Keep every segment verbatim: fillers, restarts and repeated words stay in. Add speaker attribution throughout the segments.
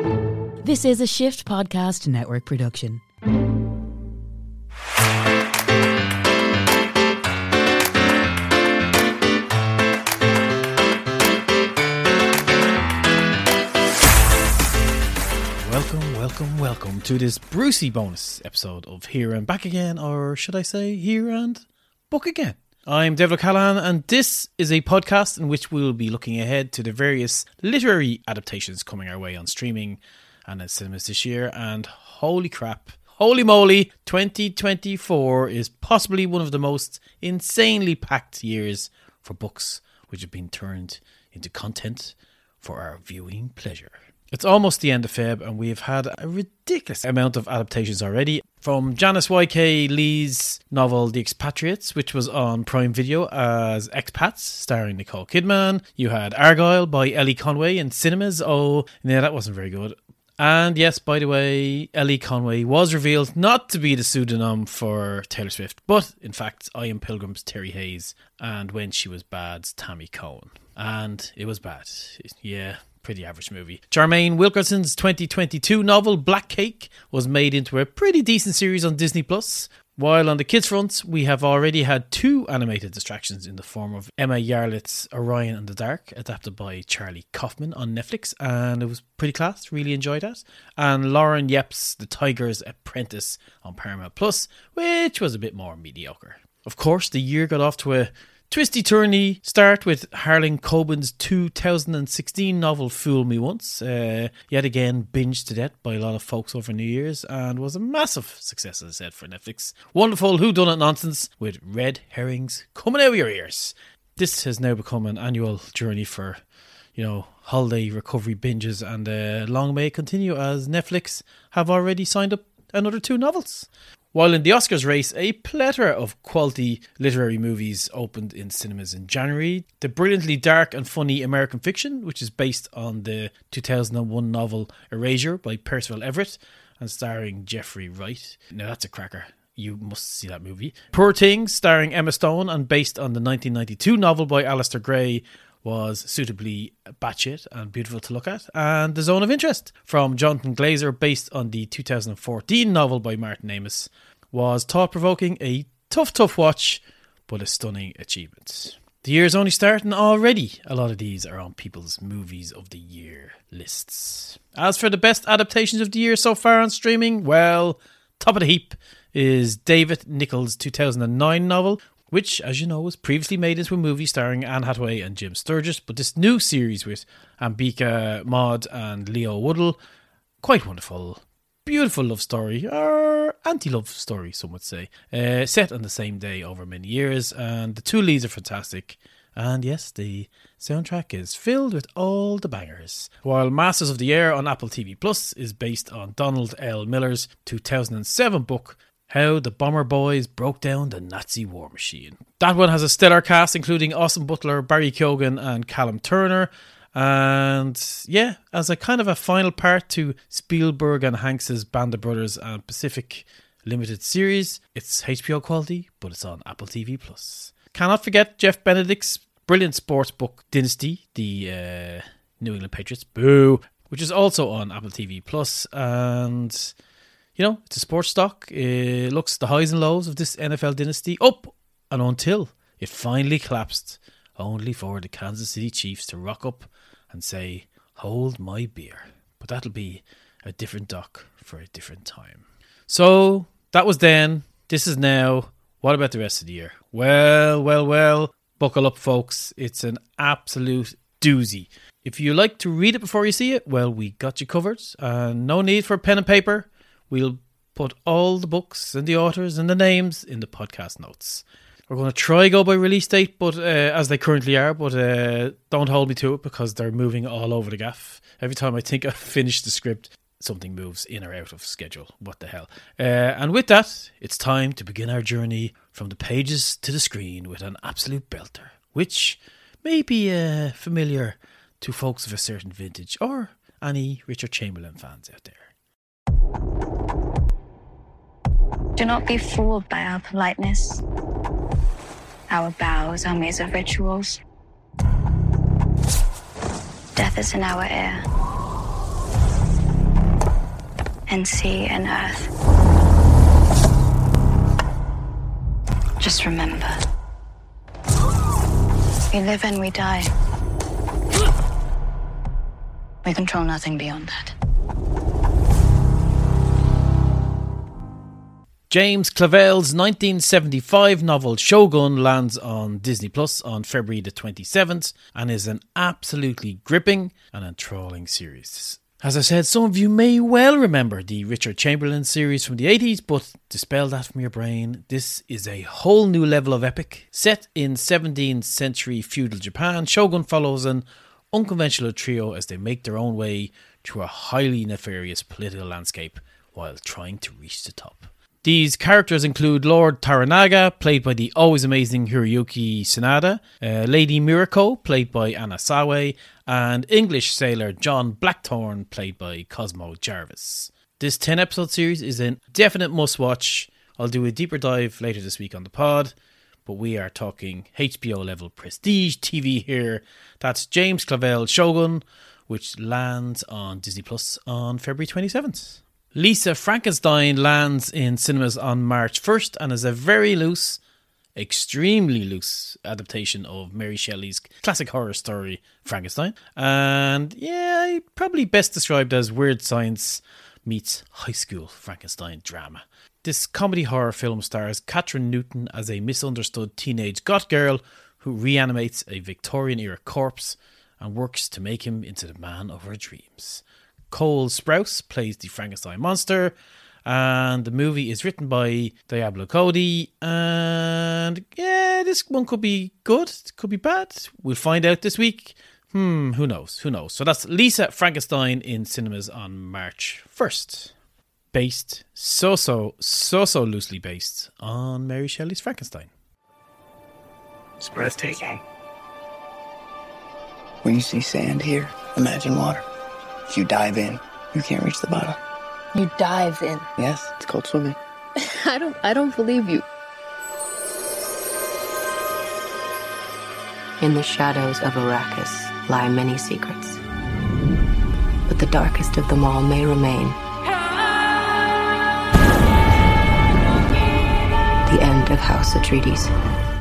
Speaker 1: This is a Shift Podcast Network production.
Speaker 2: Welcome, welcome, welcome to this Brucey bonus episode of Here and Back Again, or should I say Here and Book Again. I'm David O'Callaghan, and this is a podcast in which we'll be looking ahead to the various literary adaptations coming our way on streaming and at cinemas this year. And holy crap, holy moly, twenty twenty-four is possibly one of the most insanely packed years for books which have been turned into content for our viewing pleasure. It's almost the end of Feb, and we've had a ridiculous amount of adaptations already. From Janice Y K Lee's novel The Expatriates, which was on Prime Video as Expats, starring Nicole Kidman. You had Argylle by Ellie Conway in cinemas. Oh, yeah, that wasn't very good. And yes, by the way, Ellie Conway was revealed not to be the pseudonym for Taylor Swift, but in fact, I Am Pilgrim's Terry Hayes, and When She Was Bad's Tammy Cohen. And it was bad. Yeah. Pretty average movie. Jermaine Wilkerson's twenty twenty-two novel Black Cake was made into a pretty decent series on Disney Plus. While on the kids front, we have already had two animated distractions in the form of Emma Yarlitt's Orion and the Dark, adapted by Charlie Kaufman on Netflix, and it was pretty class, really enjoyed that. And Lauren Yep's The Tiger's Apprentice on Paramount Plus, which was a bit more mediocre. Of course, the year got off to a twisty-turny start with Harlan Coben's two thousand sixteen novel Fool Me Once, uh, yet again binged to death by a lot of folks over New Year's, and was a massive success, as I said, for Netflix. Wonderful whodunit nonsense with red herrings coming out of your ears. This has now become an annual journey for, you know, holiday recovery binges, and uh, long may it continue, as Netflix have already signed up another two novels. While in the Oscars race, a plethora of quality literary movies opened in cinemas in January. The brilliantly dark and funny American Fiction, which is based on the two thousand one novel Erasure by Percival Everett and starring Jeffrey Wright. Now that's a cracker. You must see that movie. Poor Things, starring Emma Stone and based on the nineteen ninety-two novel by Alistair Gray, was suitably batshit and beautiful to look at. And The Zone of Interest, from Jonathan Glazer, based on the two thousand fourteen novel by Martin Amis, was thought-provoking, a tough, tough watch, but a stunning achievement. The year's only starting already. A lot of these are on people's movies of the year lists. As for the best adaptations of the year so far on streaming, well, top of the heap is David Nicholls' two thousand nine novel, which, as you know, was previously made into a movie starring Anne Hathaway and Jim Sturgis, but this new series with Ambika Maud and Leo Woodall, quite wonderful, beautiful love story, or anti-love story, some would say, uh, set on the same day over many years, and the two leads are fantastic, and yes, the soundtrack is filled with all the bangers. While Masters of the Air on Apple T V Plus is based on Donald L. Miller's two thousand seven book, How the Bomber Boys Broke Down the Nazi War Machine. That one has a stellar cast, including Austin Butler, Barry Keoghan and Callum Turner. And yeah, as a kind of a final part to Spielberg and Hanks' Band of Brothers and Pacific limited series, it's H B O quality, but it's on Apple T V Plus. Cannot forget Jeff Benedict's brilliant sports book Dynasty, the uh, New England Patriots, boo, which is also on Apple T V Plus. And you know, it's a sports stock. It looks the highs and lows of this N F L dynasty up and until it finally collapsed, only for the Kansas City Chiefs to rock up and say, hold my beer. But that'll be a different doc for a different time. So that was then. This is now. What about the rest of the year? Well, well, well, buckle up, folks. It's an absolute doozy. If you like to read it before you see it, well, we got you covered. Uh, no need for pen and paper. We'll put all the books and the authors and the names in the podcast notes. We're going to try go by release date, but uh, as they currently are, but uh, don't hold me to it because they're moving all over the gaff. Every time I think I've finished the script, something moves in or out of schedule. What the hell? Uh, and with that, it's time to begin our journey from the pages to the screen with an absolute belter, which may be uh, familiar to folks of a certain vintage or any Richard Chamberlain fans out there.
Speaker 3: Do not be fooled by our politeness. Our bows are made of rituals. Death is in our air. and sea and earth. Just remember, we live and we die. We control nothing beyond that.
Speaker 2: James Clavell's nineteen seventy-five novel Shogun lands on Disney Plus on February the twenty-seventh and is an absolutely gripping and enthralling series. As I said, some of you may well remember the Richard Chamberlain series from the eighties, but dispel that from your brain. This is a whole new level of epic. Set in seventeenth century feudal Japan, Shogun follows an unconventional trio as they make their own way through a highly nefarious political landscape while trying to reach the top. These characters include Lord Toranaga, played by the always amazing Hiroyuki Sanada, uh, Lady Mirako, played by Anna Sawe, and English sailor John Blackthorne, played by Cosmo Jarvis. This ten episode series is a definite must-watch. I'll do a deeper dive later this week on the pod, but we are talking H B O level prestige T V here. That's James Clavell's Shogun, which lands on Disney Plus on February twenty-seventh. Lisa Frankenstein lands in cinemas on March first and is a very loose, extremely loose adaptation of Mary Shelley's classic horror story Frankenstein. And yeah, probably best described as weird science meets high school Frankenstein drama. This comedy horror film stars Kathryn Newton as a misunderstood teenage goth girl who reanimates a Victorian-era corpse and works to make him into the man of her dreams. Cole Sprouse plays the Frankenstein monster, and the movie is written by Diablo Cody, and yeah, this one could be good, it could be bad. We'll find out this week. Hmm, who knows, who knows. So that's Lisa Frankenstein in cinemas on March first. Based, so, so, so, so loosely based on Mary Shelley's Frankenstein.
Speaker 4: It's breathtaking. When you see sand here, imagine water. If you dive in, you can't reach the bottom.
Speaker 5: You dive in?
Speaker 4: Yes, it's called swimming.
Speaker 5: I don't I don't believe you. In the shadows of Arrakis lie many secrets. But the darkest of them all may remain. The end of House Atreides.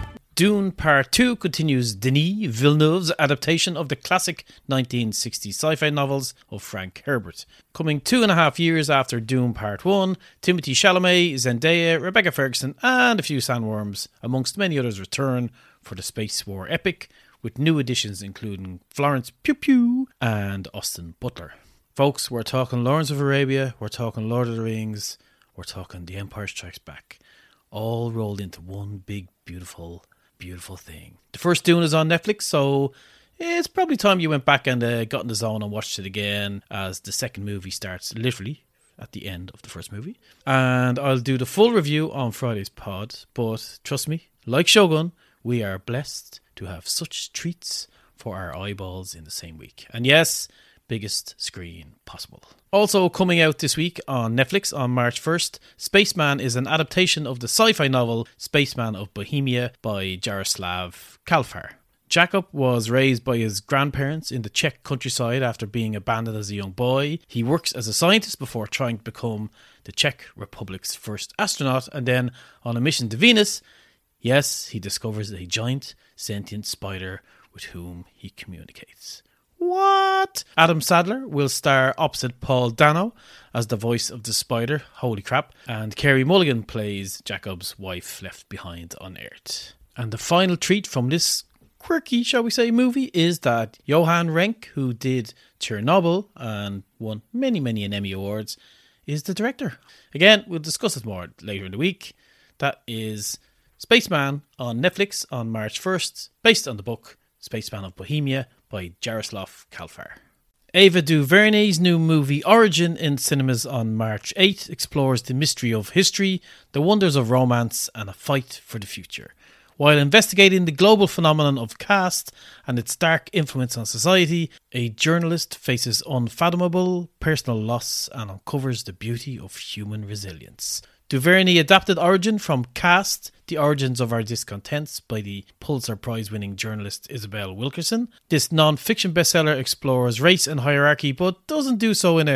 Speaker 2: Dune Part two continues Denis Villeneuve's adaptation of the classic nineteen sixties sci-fi novels of Frank Herbert. Coming two and a half years after Dune Part one, Timothée Chalamet, Zendaya, Rebecca Ferguson and a few sandworms, amongst many others, return for the space war epic, with new additions including Florence Pugh Pugh and Austin Butler. Folks, we're talking Lawrence of Arabia, we're talking Lord of the Rings, we're talking The Empire Strikes Back, all rolled into one big, beautiful Beautiful thing. The first Dune is on Netflix, so it's probably time you went back and uh, got in the zone and watched it again, as the second movie starts literally at the end of the first movie. And I'll do the full review on Friday's pod, but trust me, like Shogun, we are blessed to have such treats for our eyeballs in the same week. And yes, biggest screen possible. Also coming out this week on Netflix on March first, Spaceman is an adaptation of the sci-fi novel Spaceman of Bohemia by Jaroslav Kalfar. Jakob was raised by his grandparents in the Czech countryside after being abandoned as a young boy. He works as a scientist before trying to become the Czech Republic's first astronaut, and then on a mission to Venus, yes, he discovers a giant sentient spider with whom he communicates. What? Adam Sandler will star opposite Paul Dano as the voice of the spider. Holy crap. And Carey Mulligan plays Jacob's wife left behind on Earth. And the final treat from this quirky, shall we say, movie is that Johan Renck, who did Chernobyl and won many, many an Emmy Awards, is the director. Again, we'll discuss it more later in the week. That is Spaceman on Netflix on March first, based on the book Spaceman of Bohemia by Jaroslav Kalfar. Ava DuVernay's new movie Origin in cinemas on March eighth explores the mystery of history, the wonders of romance and a fight for the future. While investigating the global phenomenon of caste and its dark influence on society, a journalist faces unfathomable personal loss and uncovers the beauty of human resilience. DuVernay adapted Origin from Caste, The Origins of Our Discontents by the Pulitzer Prize-winning journalist Isabel Wilkerson. This non-fiction bestseller explores race and hierarchy, but doesn't do so in a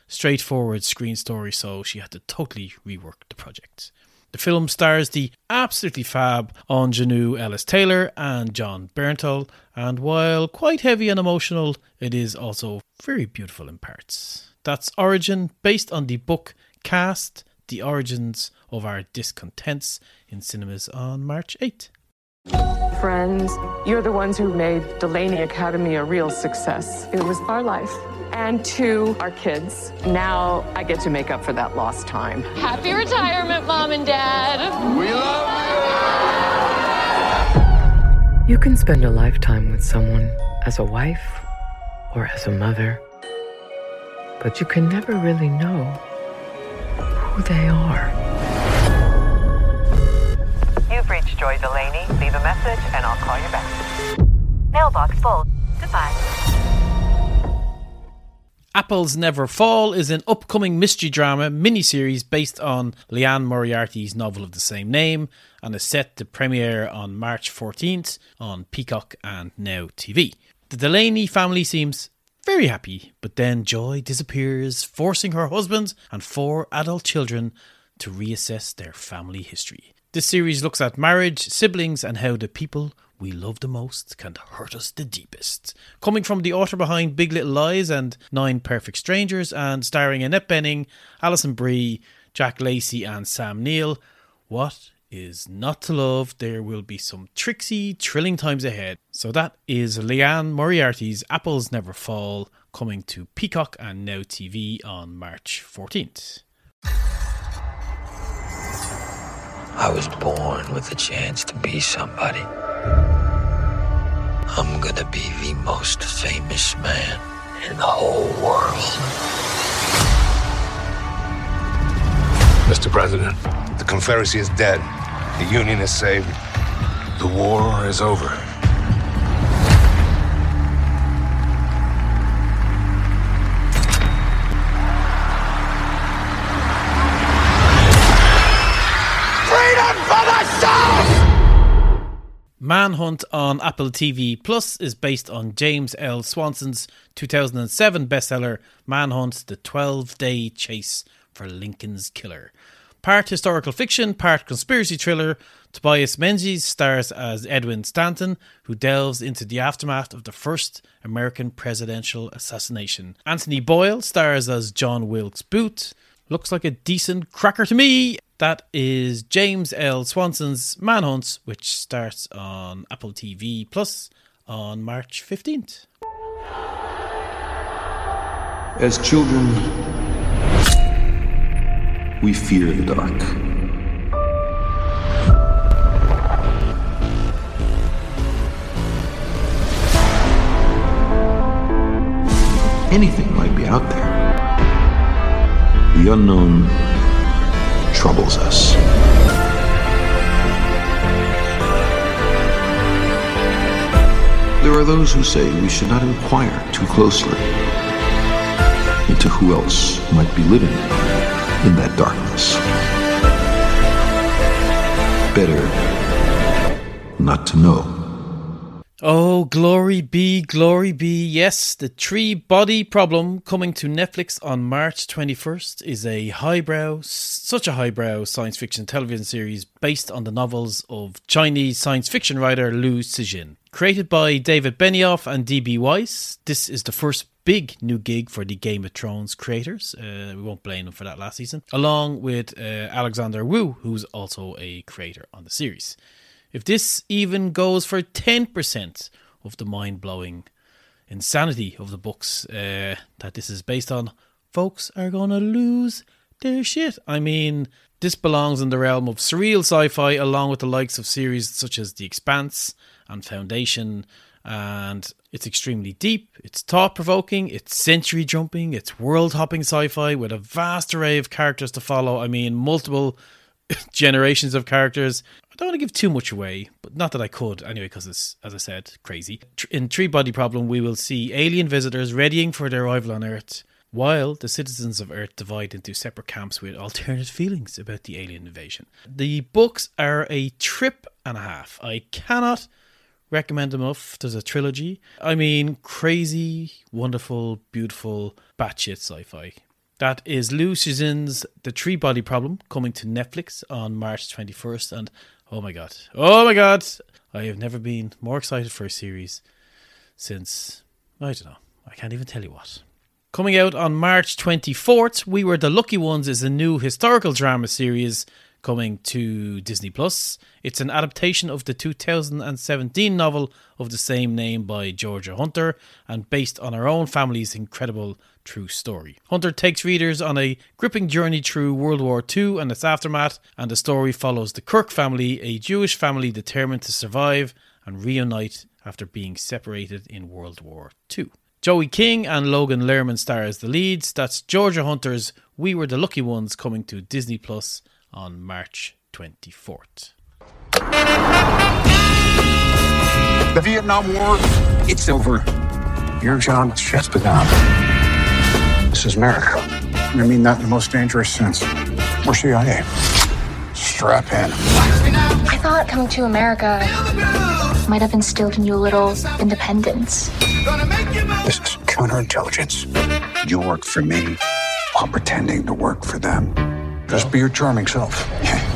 Speaker 2: straightforward screen story, so she had to totally rework the project. The film stars the absolutely fab ingenue Ellis Taylor and John Bernthal, and while quite heavy and emotional, it is also very beautiful in parts. That's Origin, based on the book Caste, The Origins of Our Discontents, in cinemas on March eighth.
Speaker 6: Friends, you're the ones who made Delaney Academy a real success. It was our life. And two, our kids. Now I get to make up for that lost time.
Speaker 7: Happy retirement, Mom and Dad.
Speaker 8: We love
Speaker 5: you. You can spend a lifetime with someone as a wife or as a mother, but you can never really know who they are.
Speaker 9: You've reached Joy Delaney. Leave a message and I'll call you back. Mailbox full. Goodbye.
Speaker 2: Apples Never Fall is an upcoming mystery drama miniseries based on Liane Moriarty's novel of the same name and is set to premiere on March fourteenth on Peacock and Now T V. The Delaney family seems very happy, but then Joy disappears, forcing her husband and four adult children to reassess their family history. This series looks at marriage, siblings, and how the people we love the most can hurt us the deepest. Coming from the author behind Big Little Lies and Nine Perfect Strangers, and starring Annette Bening, Alison Brie, Jack Lacey and Sam Neill, what is not to love? There will be some tricksy, thrilling times ahead. So that is Liane Moriarty's Apples Never Fall, coming to Peacock and Now T V on March fourteenth.
Speaker 10: I was born with a chance to be somebody. I'm gonna be the most famous man in the whole world.
Speaker 8: Mister President, the Confederacy is dead. The Union is saved. The war is over. Freedom for the South!
Speaker 2: Manhunt on Apple T V Plus is based on James L. Swanson's two thousand seven bestseller Manhunt, The twelve-Day Chase for Lincoln's Killer. Part historical fiction, part conspiracy thriller, Tobias Menzies stars as Edwin Stanton, who delves into the aftermath of the first American presidential assassination. Anthony Boyle stars as John Wilkes Booth. Looks like a decent cracker to me. That is James L. Swanson's Manhunt, which starts on Apple T V Plus on March fifteenth.
Speaker 11: As children, we fear the dark. Anything might be out there. The unknown troubles us. There are those who say we should not inquire too closely into who else might be living in that darkness. Better not to know.
Speaker 2: Oh, glory be, glory be. Yes, The Three Body Problem, coming to Netflix on March twenty-first, is a highbrow, such a highbrow science fiction television series based on the novels of Chinese science fiction writer Liu Cixin. Created by David Benioff and D B Weiss, this is the first big new gig for the Game of Thrones creators. Uh, we won't blame them for that last season. Along with uh, Alexander Wu, who's also a creator on the series. If this even goes for ten percent of the mind-blowing insanity of the books uh, that this is based on, folks are going to lose their shit. I mean, this belongs in the realm of surreal sci-fi, along with the likes of series such as The Expanse and Foundation, and it's extremely deep, it's thought-provoking, it's century-jumping, it's world-hopping sci-fi with a vast array of characters to follow. I mean, multiple generations of characters. I don't want to give too much away, but not that I could anyway, because it's, as I said, crazy. In Three Body Problem, we will see alien visitors readying for their arrival on Earth, while the citizens of Earth divide into separate camps with alternate feelings about the alien invasion. The books are a trip and a half. I cannot recommend them enough. There's a trilogy. I mean, crazy, wonderful, beautiful, batshit sci-fi. That is Liu Shizin's The Three Body Problem, coming to Netflix on March twenty-first. And oh my god, oh my god, I have never been more excited for a series since, I don't know, I can't even tell you what. Coming out on March twenty-fourth, We Were the Lucky Ones is a new historical drama series coming to Disney Plus. It's an adaptation of the two thousand seventeen novel of the same name by Georgia Hunter and based on her own family's incredible true story. Hunter takes readers on a gripping journey through World War Two and its aftermath, and the story follows the Kirk family, a Jewish family determined to survive and reunite after being separated in World War Two. Joey King and Logan Lerman star as the leads. That's Georgia Hunter's We Were the Lucky Ones, coming to Disney Plus on March twenty-fourth.
Speaker 12: The Vietnam War, it's over. Your job has just begun. This is America. I mean that in the most dangerous sense. We're C I A. Strap in.
Speaker 3: I thought coming to America might have instilled in you a little independence.
Speaker 12: This is counterintelligence. You work for me while pretending to work for them. Just be your charming self.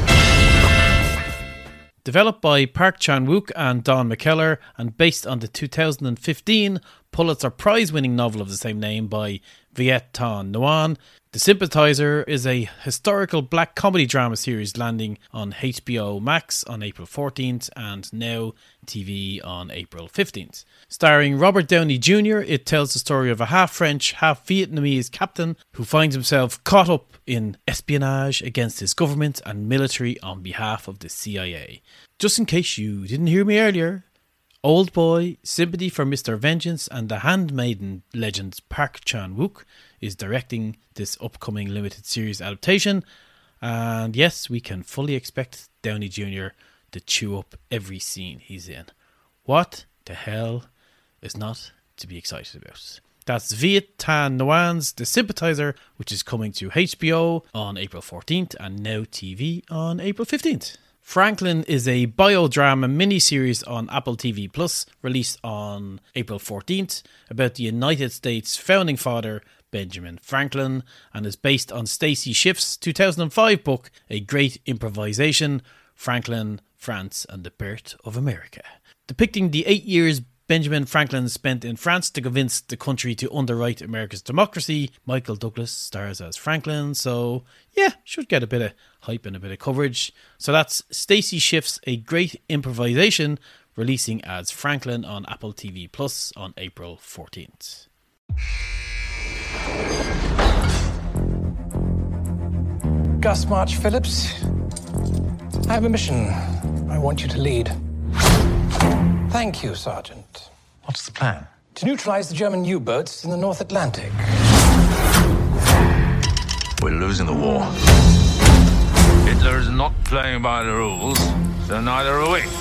Speaker 2: Developed by Park Chan-wook and Don McKellar and based on the two thousand fifteen Pulitzer Prize-winning novel of the same name by Viet Thanh Nguyen, The Sympathizer is a historical black comedy drama series landing on H B O Max on April fourteenth and Now T V on April fifteenth. Starring Robert Downey Junior, it tells the story of a half-French, half-Vietnamese captain who finds himself caught up in espionage against his government and military on behalf of the C I A. Just in case you didn't hear me earlier, Old Boy, Sympathy for Mister Vengeance and The Handmaiden legend Park Chan-wook is directing this upcoming limited series adaptation. And yes, we can fully expect Downey Junior to chew up every scene he's in. What the hell is not to be excited about? That's Viet Thanh Nguyen's The Sympathizer, which is coming to H B O on April fourteenth and Now T V on April fifteenth. Franklin is a biodrama miniseries on Apple T V Plus, released on April fourteenth, about the United States founding father Benjamin Franklin, and is based on Stacy Schiff's two thousand five book, A Great Improvisation, Franklin, France and the Birth of America. Depicting the eight years Benjamin Franklin spent in France to convince the country to underwrite America's democracy, Michael Douglas stars as Franklin, so yeah, should get a bit of hype and a bit of coverage. So that's Stacy Schiff's A Great Improvisation, releasing as Franklin on Apple T V Plus on April fourteenth.
Speaker 13: Gus March Phillips, I have a mission I want you to lead. Thank you, Sergeant.
Speaker 14: What's the plan?
Speaker 13: To neutralize the German U-boats in the North Atlantic.
Speaker 14: We're losing the war. Hitler is not playing by the rules, so neither are we.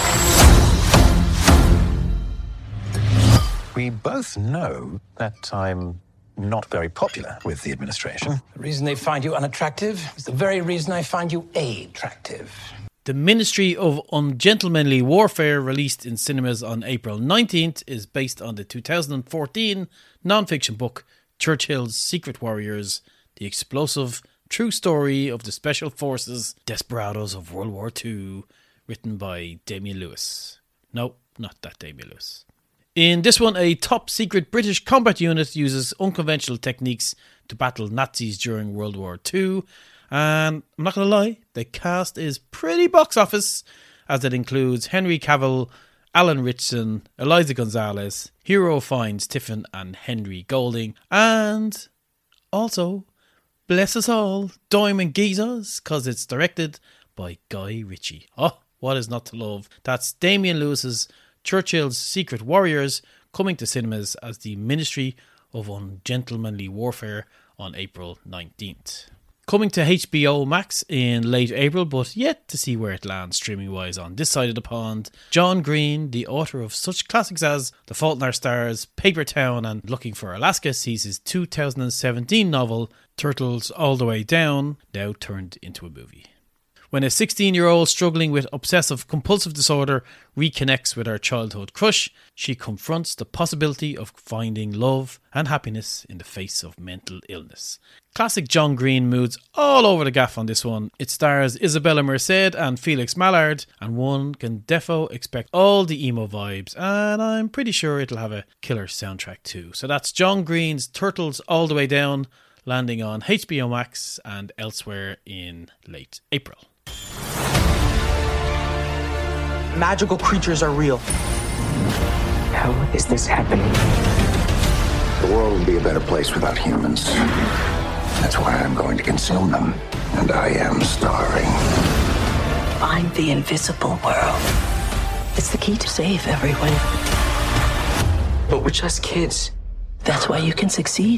Speaker 15: We both know that I'm not very popular with the administration.
Speaker 13: The reason they find you unattractive is the very reason I find you attractive.
Speaker 2: The Ministry of Ungentlemanly Warfare, released in cinemas on April nineteenth, is based on the two thousand fourteen non-fiction book Churchill's Secret Warriors, the explosive true story of the Special Forces desperados of World War Two, written by Damian Lewis. No, not that Damian Lewis. In this one, a top-secret British combat unit uses unconventional techniques to battle Nazis during World War Two. And I'm not going to lie, the cast is pretty box office, as it includes Henry Cavill, Alan Ritchson, Eliza Gonzalez, Hero Finds Tiffin and Henry Golding, and also, bless us all, Diamond Geezers, because it's directed by Guy Ritchie. Oh, what is not to love? That's Damian Lewis's Churchill's Secret Warriors, coming to cinemas as the Ministry of Ungentlemanly Warfare on April nineteenth. Coming to H B O Max in late April, but yet to see where it lands streaming-wise on this side of the pond, John Green, the author of such classics as The Fault in Our Stars, Paper Town and Looking for Alaska, sees his two thousand seventeen novel Turtles All the Way Down now turned into a movie. When a sixteen-year-old struggling with obsessive-compulsive disorder reconnects with her childhood crush, she confronts the possibility of finding love and happiness in the face of mental illness. Classic John Green moods all over the gaff on this one. It stars Isabella Merced and Felix Mallard, and one can defo expect all the emo vibes, and I'm pretty sure it'll have a killer soundtrack too. So that's John Green's Turtles All the Way Down, landing on H B O Max and elsewhere in late April.
Speaker 16: Magical creatures are real.
Speaker 4: How is this happening?
Speaker 12: The world would be a better place without humans. That's why I'm going to consume them. And I am starving.
Speaker 17: Find the invisible world. It's the key to save everyone.
Speaker 16: But we're just kids.
Speaker 17: That's why you can succeed.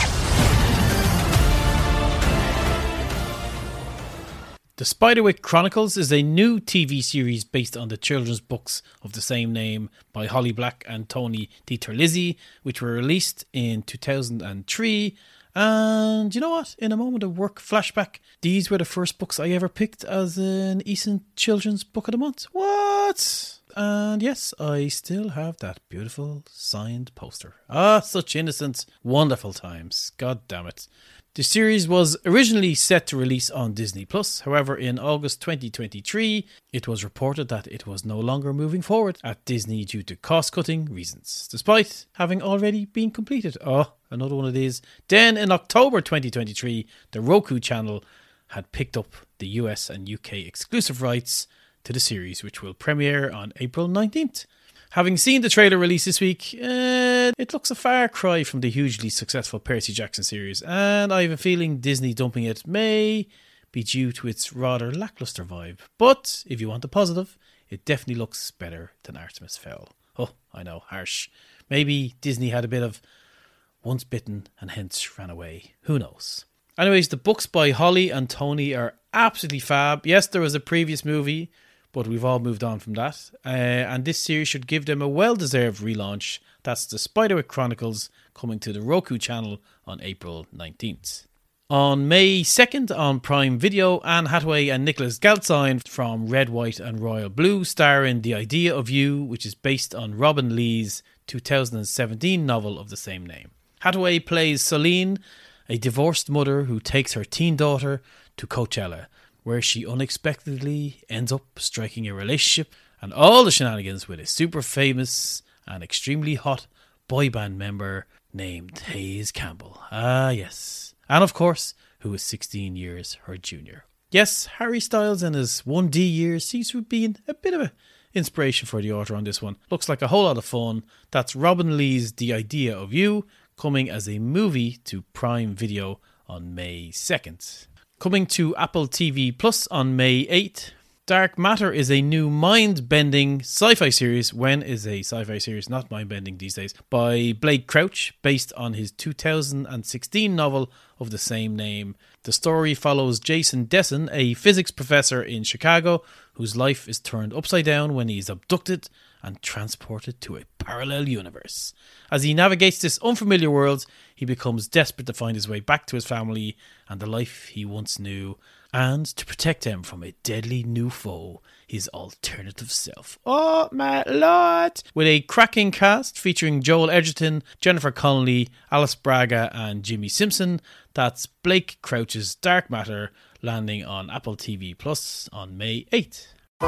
Speaker 2: The Spiderwick Chronicles is a new T V series based on the children's books of the same name by Holly Black and Tony DiTerlizzi, which were released in two thousand three. And you know what? In a moment of work flashback, these were the first books I ever picked as an Eason Children's Book of the Month. What? And yes, I still have that beautiful signed poster. Ah, such innocent, wonderful times. God damn it. The series was originally set to release on Disney Plus. However, in August twenty twenty-three, it was reported that it was no longer moving forward at Disney due to cost-cutting reasons, despite having already been completed. Oh, another one of these. Then in October twenty twenty-three, the Roku channel had picked up the U S and U K exclusive rights to the series, which will premiere on April nineteenth. Having seen the trailer release this week, uh, it looks a far cry from the hugely successful Percy Jackson series, and I have a feeling Disney dumping it may be due to its rather lackluster vibe. But if you want the positive, it definitely looks better than Artemis Fowl. Oh, I know, harsh. Maybe Disney had a bit of once bitten and hence ran away. Who knows? Anyways, the books by Holly and Tony are absolutely fab. Yes, there was a previous movie, but we've all moved on from that. Uh, and this series should give them a well-deserved relaunch. That's the Spiderwick Chronicles, coming to the Roku channel on April nineteenth. On May second on Prime Video, Anne Hathaway and Nicholas Galtzine from Red, White and Royal Blue star in The Idea of You, which is based on Robin Lee's two thousand seventeen novel of the same name. Hathaway plays Celine, a divorced mother who takes her teen daughter to Coachella, where she unexpectedly ends up striking a relationship and all the shenanigans with a super famous and extremely hot boy band member named Hayes Campbell. Ah, yes. And of course, who is sixteen years her junior. Yes, Harry Styles in his one D years seems to have been a bit of an inspiration for the author on this one. Looks like a whole lot of fun. That's Robin Lee's The Idea of You, coming as a movie to Prime Video on May second. Coming to Apple T V Plus on May eighth, Dark Matter is a new mind-bending sci-fi series. When is a sci-fi series not mind-bending these days? By Blake Crouch, based on his two thousand sixteen novel of the same name. The story follows Jason Desson, a physics professor in Chicago, whose life is turned upside down when he is abducted and transported to a parallel universe. As he navigates this unfamiliar world, he becomes desperate to find his way back to his family and the life he once knew, and to protect them from a deadly new foe, his alternative self. Oh my lord! With a cracking cast featuring Joel Edgerton, Jennifer Connelly, Alice Braga and Jimmy Simpson, that's Blake Crouch's Dark Matter, landing on Apple T V Plus on May eighth.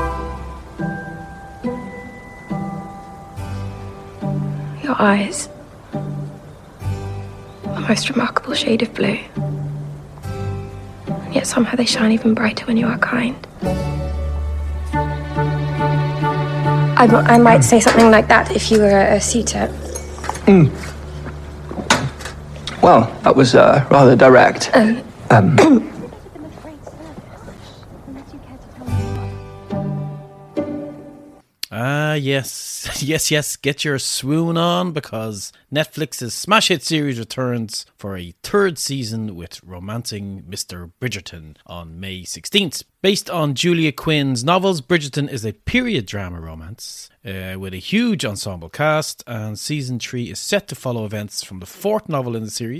Speaker 18: Your eyes, a most remarkable shade of blue. And yet somehow they shine even brighter when you are kind. I, I might say something like that if you were a, a suitor.
Speaker 4: Mm. Well, that was uh, rather direct.
Speaker 18: Um,
Speaker 4: um.
Speaker 2: Ah, yes. Yes, yes. Get your swoon on, because Netflix's smash hit series returns for a third season with Romancing Mister Bridgerton on May sixteenth. Based on Julia Quinn's novels, Bridgerton is a period drama romance uh, with a huge ensemble cast, and season three is set to follow events from the fourth novel in the series,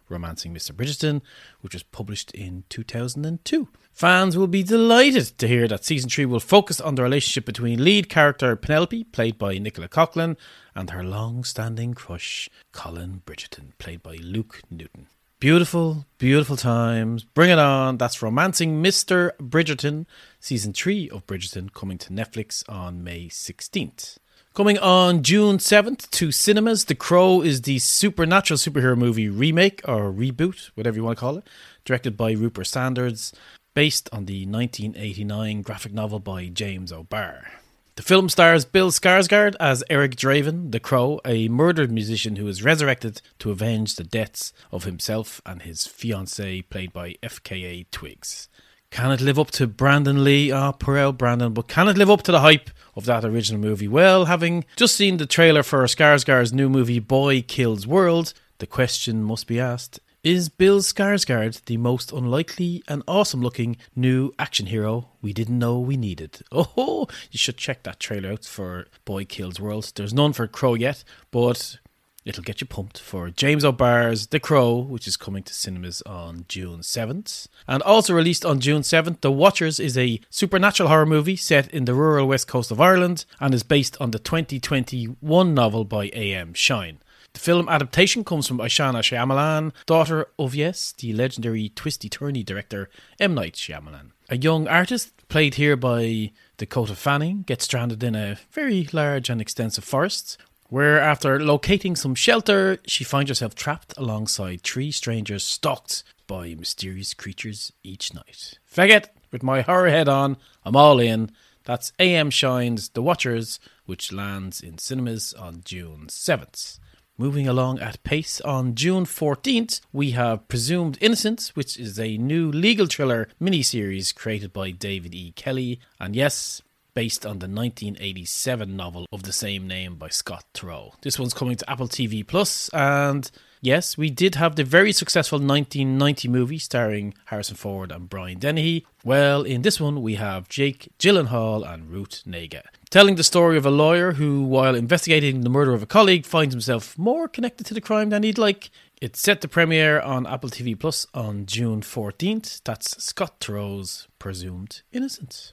Speaker 2: Romancing Mister Bridgerton, which was published in two thousand two. Fans will be delighted to hear that season three will focus on the relationship between lead character Penelope, played by Nicola Coughlan, and her long-standing crush Colin Bridgerton, played by Luke Newton. Beautiful, beautiful times. Bring it on. That's Romancing Mister Bridgerton, season three of Bridgerton, coming to Netflix on May sixteenth. Coming on June seventh to cinemas, The Crow is the supernatural superhero movie remake, or reboot, whatever you want to call it, directed by Rupert Sanders, based on the nineteen eighty-nine graphic novel by James O'Barr. The film stars Bill Skarsgård as Eric Draven, the Crow, a murdered musician who is resurrected to avenge the deaths of himself and his fiancée, played by F K A Twigs. Can it live up to Brandon Lee? Ah, oh, poor old Brandon. But can it live up to the hype of that original movie? Well, having just seen the trailer for Skarsgård's new movie Boy Kills World, the question must be asked, is Bill Skarsgård the most unlikely and awesome looking new action hero we didn't know we needed? Oh, you should check that trailer out for Boy Kills World. There's none for Crow yet, but it'll get you pumped for James O'Barr's The Crow, which is coming to cinemas on June seventh. And also released on June seventh, The Watchers is a supernatural horror movie set in the rural west coast of Ireland and is based on the twenty twenty-one novel by A M Shine. The film adaptation comes from Ishana Shyamalan, daughter of, yes, the legendary twisty-turny director M. Night Shyamalan. A young artist, played here by Dakota Fanning, gets stranded in a very large and extensive forest, where after locating some shelter, she finds herself trapped alongside three strangers stalked by mysterious creatures each night. Faggot, with my horror head on, I'm all in. That's A M Shine's The Watchers, which lands in cinemas on June seventh. Moving along at pace, on June fourteenth, we have Presumed Innocent, which is a new legal thriller miniseries created by David E. Kelly, and yes, based on the nineteen eighty-seven novel of the same name by Scott Turow. This one's coming to Apple T V Plus, and yes, we did have the very successful nineteen ninety movie starring Harrison Ford and Brian Dennehy. Well, in this one, we have Jake Gyllenhaal and Ruth Negga, telling the story of a lawyer who, while investigating the murder of a colleague, finds himself more connected to the crime than he'd like. It's set to premiere on Apple T V Plus on June fourteenth. That's Scott Turow's Presumed Innocent.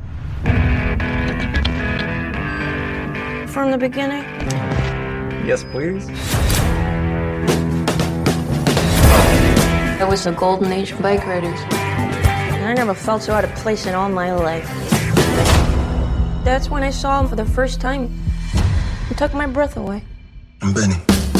Speaker 19: From the beginning?
Speaker 16: Yes, please.
Speaker 19: It was the golden age of bike riders. And I never felt so out of place in all my life. That's when I saw him for the first time. It took my breath away.
Speaker 11: I'm Benny.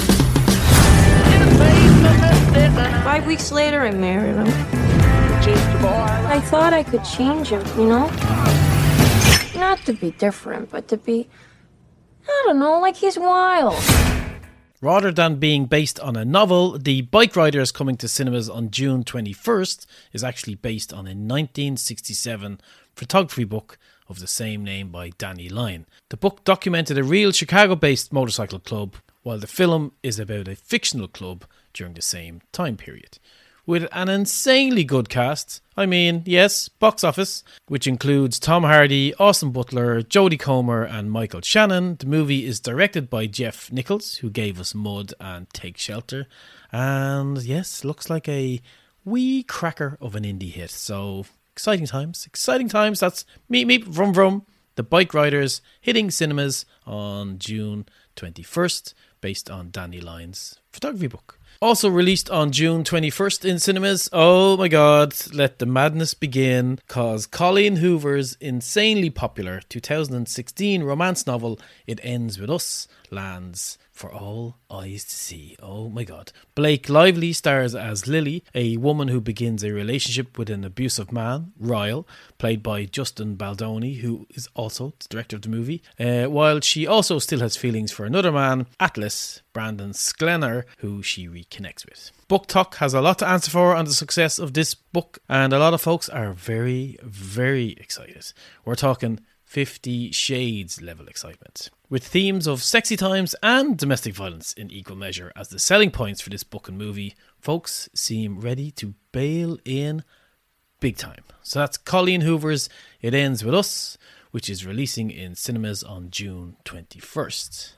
Speaker 19: Five weeks later, I married him. I thought I could change him, you know? Not to be different, but to be, I don't know, like he's wild.
Speaker 2: Rather than being based on a novel, The Bike Riders, coming to cinemas on June twenty-first, is actually based on a nineteen sixty-seven photography book of the same name by Danny Lyne. The book documented a real Chicago-based motorcycle club, while the film is about a fictional club during the same time period. With an insanely good cast, I mean, yes, box office, which includes Tom Hardy, Austin Butler, Jodie Comer and Michael Shannon. The movie is directed by Jeff Nichols, who gave us Mud and Take Shelter. And yes, looks like a wee cracker of an indie hit. So, exciting times, exciting times. That's Meep Meep Vroom Vroom, The Bike Riders, hitting cinemas on June twenty-first, based on Danny Lyne's photography book. Also released on June twenty-first in cinemas, oh my god, let the madness begin, cause Colleen Hoover's insanely popular two thousand sixteen romance novel It Ends With Us lands for all eyes to see. Oh my god. Blake Lively stars as Lily, a woman who begins a relationship with an abusive man, Ryle, played by Justin Baldoni, who is also the director of the movie, uh, while she also still has feelings for another man, Atlas, Brandon Sklenar, who she reconnects with. Book Talk has a lot to answer for on the success of this book, and a lot of folks are very, very excited. We're talking Fifty Shades level excitement, with themes of sexy times and domestic violence in equal measure as the selling points for this book and movie. Folks seem ready to bail in big time. So that's Colleen Hoover's It Ends With Us, which is releasing in cinemas on June twenty-first.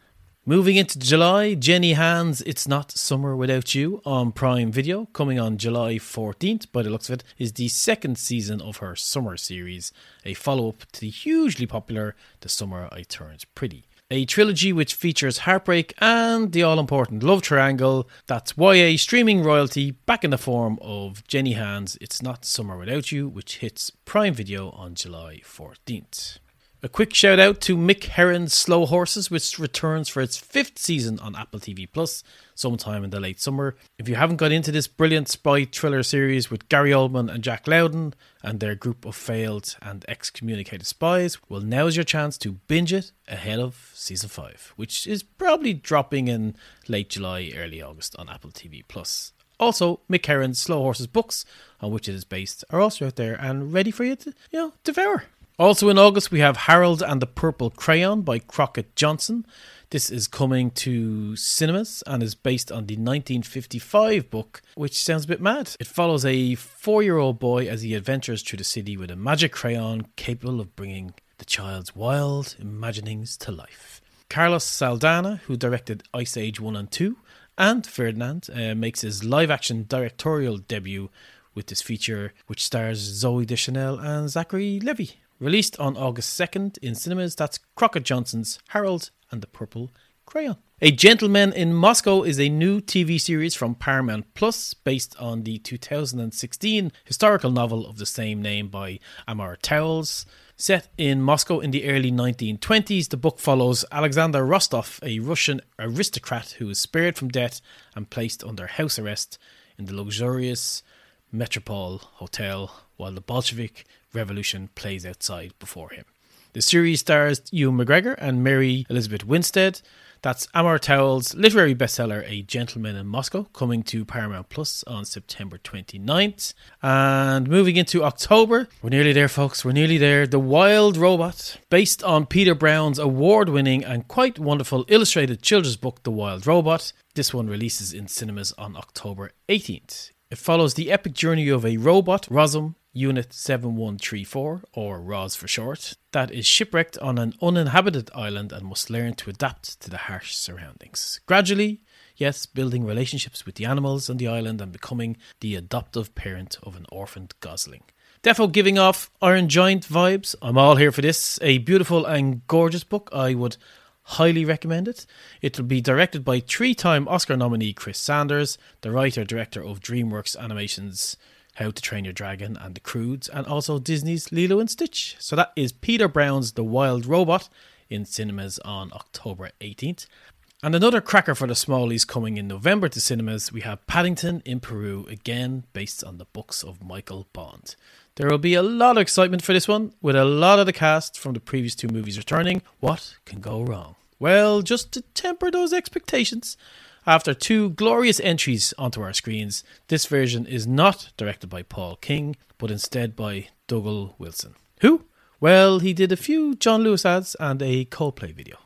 Speaker 2: Moving into July, Jenny Han's It's Not Summer Without You on Prime Video, coming on July fourteenth, by the looks of it, is the second season of her summer series, a follow-up to the hugely popular The Summer I Turned Pretty. A trilogy which features heartbreak and the all-important love triangle. That's Y A streaming royalty back in the form of Jenny Han's It's Not Summer Without You, which hits Prime Video on July fourteenth. A quick shout out to Mick Herron's Slow Horses, which returns for its fifth season on Apple T V Plus sometime in the late summer. If you haven't got into this brilliant spy thriller series with Gary Oldman and Jack Lowden and their group of failed and excommunicated spies, well, now's your chance to binge it ahead of season five, which is probably dropping in late July, early August on Apple T V Plus. Also, Mick Herron's Slow Horses books, on which it is based, are also out there and ready for you to, you know, devour. Also in August, we have Harold and the Purple Crayon by Crockett Johnson. This is coming to cinemas and is based on the nineteen fifty-five book, which sounds a bit mad. It follows a four-year-old boy as he adventures through the city with a magic crayon capable of bringing the child's wild imaginings to life. Carlos Saldana, who directed Ice Age one and two, and Ferdinand, uh, makes his live-action directorial debut with this feature, which stars Zoe Deschanel and Zachary Levi. Released on August second in cinemas, that's Crockett Johnson's Harold and the Purple Crayon. A Gentleman in Moscow is a new T V series from Paramount Plus based on the two thousand sixteen historical novel of the same name by Amar Towles. Set in Moscow in the early nineteen twenties, the book follows Alexander Rostov, a Russian aristocrat who is spared from death and placed under house arrest in the luxurious Metropole Hotel while the Bolshevik Revolution plays outside before him. The series stars Ewan McGregor and Mary Elizabeth Winstead. That's Amar Towles' literary bestseller, A Gentleman in Moscow, coming to Paramount Plus on September twenty-ninth. And moving into October, we're nearly there, folks, we're nearly there. The Wild Robot, based on Peter Brown's award-winning and quite wonderful illustrated children's book, The Wild Robot. This one releases in cinemas on October eighteenth. It follows the epic journey of a robot, Rosum, Unit seven one three four, or R O S for short, that is shipwrecked on an uninhabited island and must learn to adapt to the harsh surroundings. Gradually, yes, building relationships with the animals on the island and becoming the adoptive parent of an orphaned gosling. Defo giving off Iron Giant vibes. I'm all here for this. A beautiful and gorgeous book. I would highly recommend it. It will be directed by three-time Oscar nominee Chris Sanders, the writer-director of DreamWorks Animation's How to Train Your Dragon and The Croods, and also Disney's Lilo and Stitch. So that is Peter Brown's The Wild Robot in cinemas on October eighteenth. And another cracker for the smallies coming in November to cinemas, we have Paddington in Peru, again based on the books of Michael Bond. There will be a lot of excitement for this one, with a lot of the cast from the previous two movies returning. What can go wrong? Well, just to temper those expectations, after two glorious entries onto our screens, this version is not directed by Paul King, but instead by Dougal Wilson. Who? Well, he did a few John Lewis ads and a Coldplay video.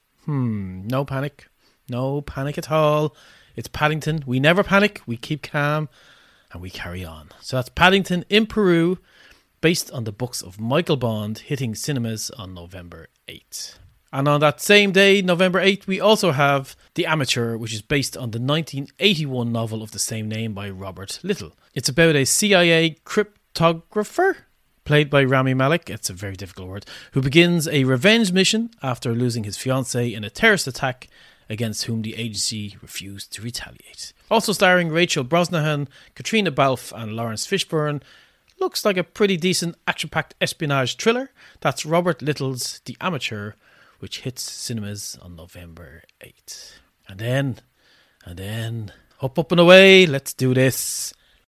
Speaker 2: Hmm, no panic. No panic at all. It's Paddington. We never panic, we keep calm, and we carry on. So that's Paddington in Peru, based on the books of Michael Bond, hitting cinemas on November eighth. And on that same day, November eighth, we also have The Amateur, which is based on the nineteen eighty-one novel of the same name by Robert Little. It's about a C I A cryptographer, played by Rami Malek, it's a very difficult word, who begins a revenge mission after losing his fiancée in a terrorist attack against whom the agency refused to retaliate. Also starring Rachel Brosnahan, Katrina Balfe and Lawrence Fishburne. Looks like a pretty decent action-packed espionage thriller. That's Robert Little's The Amateur, which hits cinemas on November eighth. And then, and then, up, up and away, let's do this.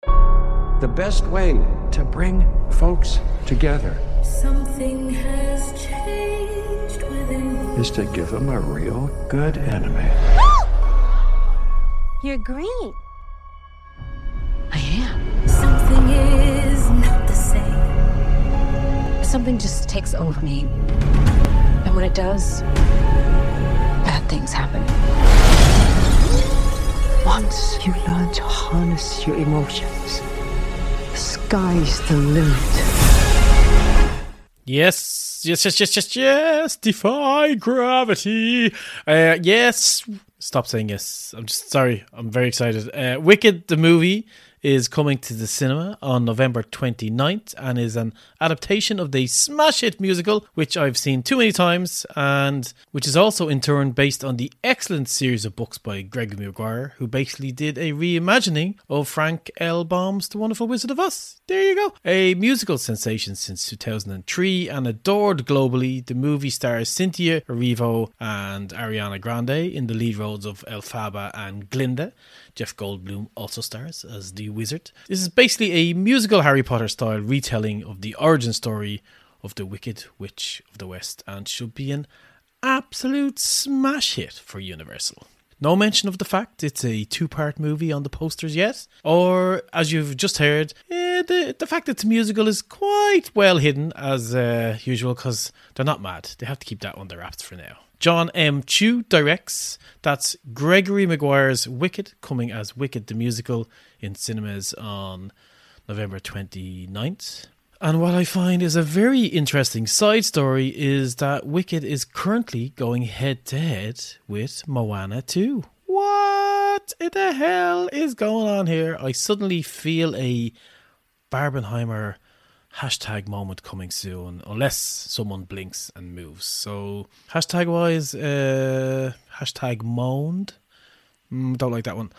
Speaker 12: The best way to bring folks together
Speaker 19: Something has changed within me.
Speaker 12: is to give them a real good enemy.
Speaker 19: You're green. I am. Something is not the same.
Speaker 17: Something just takes over me. And when it does, bad things happen. Once you learn to harness your emotions, the sky's the limit.
Speaker 2: Yes, Yes, yes, yes, yes, yes, yes. Defy gravity. Uh, yes. Stop saying yes. I'm just sorry. I'm very excited. Uh, Wicked, the movie, is coming to the cinema on November twenty-ninth and is an adaptation of the smash hit musical, which I've seen too many times, and which is also in turn based on the excellent series of books by Gregory Maguire, who basically did a reimagining of Frank L. Baum's The Wonderful Wizard of Oz. There you go. A musical sensation since two thousand three and adored globally, the movie stars Cynthia Erivo and Ariana Grande in the lead roles of Elphaba and Glinda. Jeff Goldblum also stars as the wizard. This is basically a musical Harry Potter style retelling of the origin story of the Wicked Witch of the West, and should be an absolute smash hit for Universal. No mention of the fact it's a two-part movie on the posters yet, or as you've just heard, eh, the, the fact that it's a musical is quite well hidden as uh, usual, because they're not mad. They have to keep that under wraps for now. John M. Chu directs. That's Gregory Maguire's Wicked, coming as Wicked the Musical in cinemas on November twenty-ninth. And what I find is a very interesting side story is that Wicked is currently going head to head with Moana two. What in the hell is going on here? I suddenly feel a Barbenheimer hashtag moment coming soon, unless someone blinks and moves. So hashtag wise, uh, hashtag moaned. Mm, don't like that one.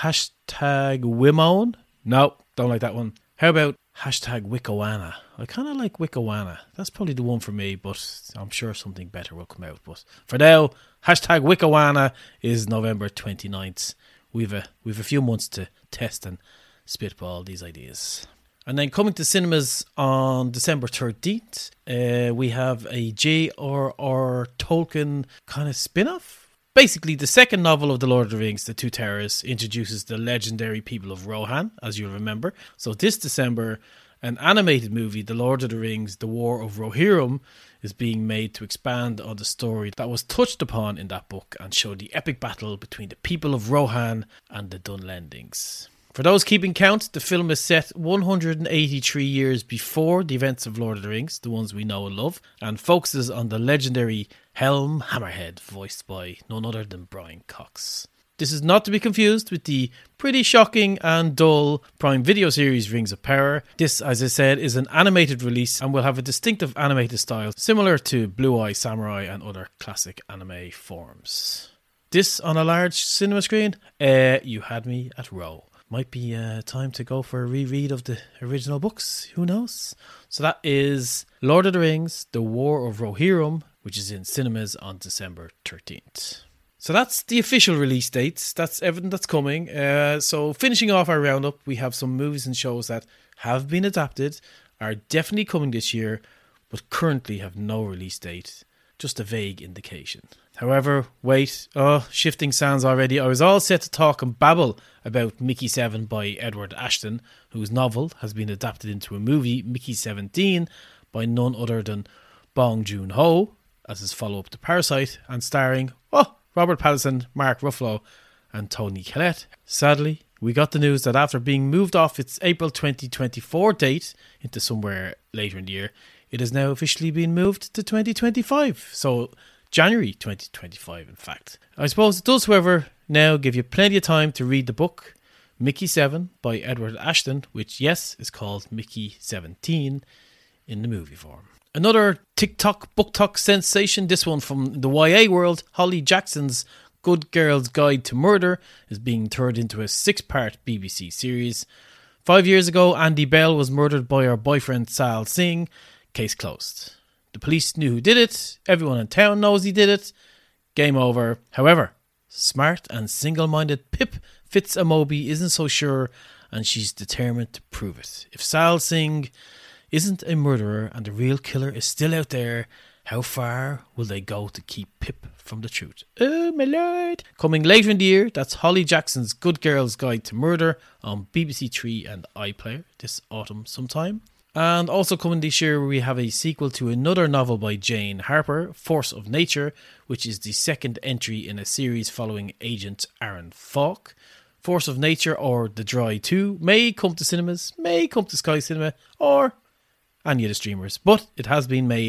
Speaker 2: Hashtag Wimoan. No, don't like that one. How about hashtag Wickowana? I kind of like Wickowana. That's probably the one for me, but I'm sure something better will come out. But for now, hashtag Wickowana is November twenty-ninth. We've a, we've a few months to test and spitball these ideas. And then coming to cinemas on December thirteenth, uh, we have a J R R. Tolkien kind of spin-off. Basically, the second novel of The Lord of the Rings, The Two Towers, introduces the legendary people of Rohan, as you'll remember. So this December, an animated movie, The Lord of the Rings, The War of Rohirrim, is being made to expand on the story that was touched upon in that book and show the epic battle between the people of Rohan and the Dunlendings. For those keeping count, the film is set one hundred eighty-three years before the events of Lord of the Rings, the ones we know and love, and focuses on the legendary Helm Hammerhead, voiced by none other than Brian Cox. This is not to be confused with the pretty shocking and dull Prime Video series Rings of Power. This, as I said, is an animated release and will have a distinctive animated style similar to Blue Eye Samurai and other classic anime forms. This on a large cinema screen? Uh, you had me at row. Might be uh, time to go for a reread of the original books. Who knows? So that is Lord of the Rings, The War of Rohirrim, which is in cinemas on December thirteenth. So that's the official release dates. That's everything that's coming. Uh, so finishing off our roundup, we have some movies and shows that have been adapted, are definitely coming this year, but currently have no release date. Just a vague indication. However, wait, oh, shifting sands already. I was all set to talk and babble about Mickey seven by Edward Ashton, whose novel has been adapted into a movie, Mickey seventeen, by none other than Bong Joon-ho, as his follow-up to Parasite, and starring, oh, Robert Pattinson, Mark Ruffalo, and Toni Collette. Sadly, we got the news that after being moved off its April twenty twenty-four date into somewhere later in the year, it has now officially been moved to twenty twenty-five. So January twenty twenty-five, in fact. I suppose it does, however, now give you plenty of time to read the book, Mickey seven by Edward Ashton, which, yes, is called Mickey seventeen in the movie form. Another TikTok, BookTok sensation, this one from the Y A world, Holly Jackson's Good Girl's Guide to Murder, is being turned into a six-part B B C series. Five years ago, Andy Bell was murdered by her boyfriend Sal Singh. Case closed. The police knew who did it. Everyone in town knows he did it. Game over. However, smart and single-minded Pip Fitz-Amobi isn't so sure, and she's determined to prove it. If Sal Singh isn't a murderer and the real killer is still out there, how far will they go to keep Pip from the truth? Oh, my lord. Coming later in the year, that's Holly Jackson's Good Girl's Guide to Murder on B B C Three and iPlayer this autumn sometime. And also coming this year, we have a sequel to another novel by Jane Harper, Force of Nature, which is the second entry in a series following Agent Aaron Falk. Force of Nature, or The Dry two, may come to cinemas, may come to Sky Cinema, or any of the streamers, but it has been made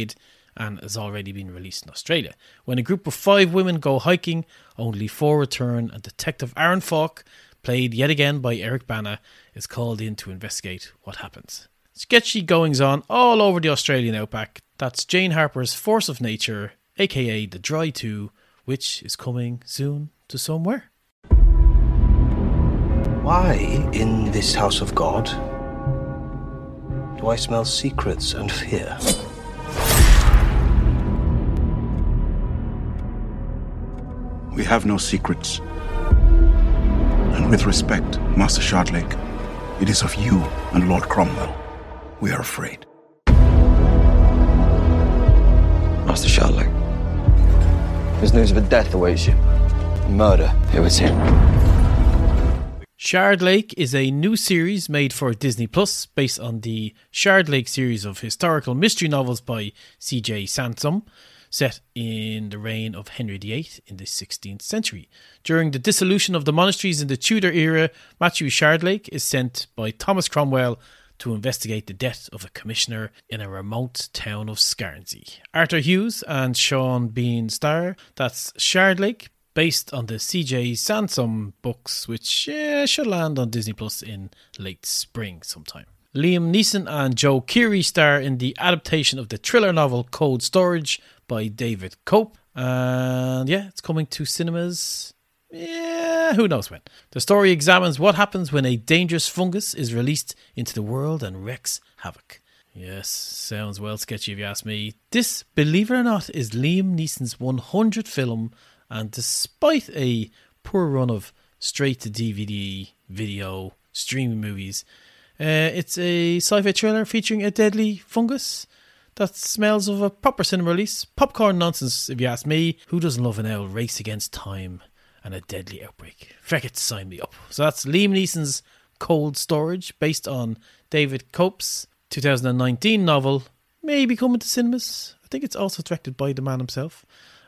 Speaker 2: and has already been released in Australia. When a group of five women go hiking, only four return, and Detective Aaron Falk, played yet again by Eric Bana, is called in to investigate what happens. Sketchy goings on all over the Australian outback. That's Jane Harper's Force of Nature, aka The Dry two, which is coming soon to somewhere.
Speaker 20: Why, in this house of God, do I smell secrets and fear?
Speaker 12: We have no secrets. And with respect, Master Shardlake, it is of you and Lord Cromwell we are afraid.
Speaker 16: Master Shardlake, there's news of a death awaits you. Murder. It was him.
Speaker 2: Shardlake is a new series made for Disney Plus based on the Shardlake series of historical mystery novels by C J Sansom, set in the reign of Henry the eighth in the sixteenth century. During the dissolution of the monasteries in the Tudor era, Matthew Shardlake is sent by Thomas Cromwell to investigate the death of a commissioner in a remote town of Scarnsey. Arthur Hughes and Sean Bean star. That's Shardlake, based on the C J Sansom books, which yeah, should land on Disney Plus in late spring sometime. Liam Neeson and Joe Keery star in the adaptation of the thriller novel Cold Storage by David Cope. And yeah, it's coming to cinemas. Yeah, who knows when. The story examines what happens when a dangerous fungus is released into the world and wreaks havoc. Yes, sounds well sketchy if you ask me. This, believe it or not, is Liam Neeson's one hundredth film, and despite a poor run of straight-to-D V D, video, streaming movies, uh, it's a sci-fi thriller featuring a deadly fungus that smells of a proper cinema release. Popcorn nonsense, if you ask me. Who doesn't love an old race against time and a deadly outbreak? Feck it, sign me up. So that's Liam Neeson's Cold Storage, based on David Cope's two thousand nineteen novel, maybe coming to cinemas. I think it's also directed by the man himself.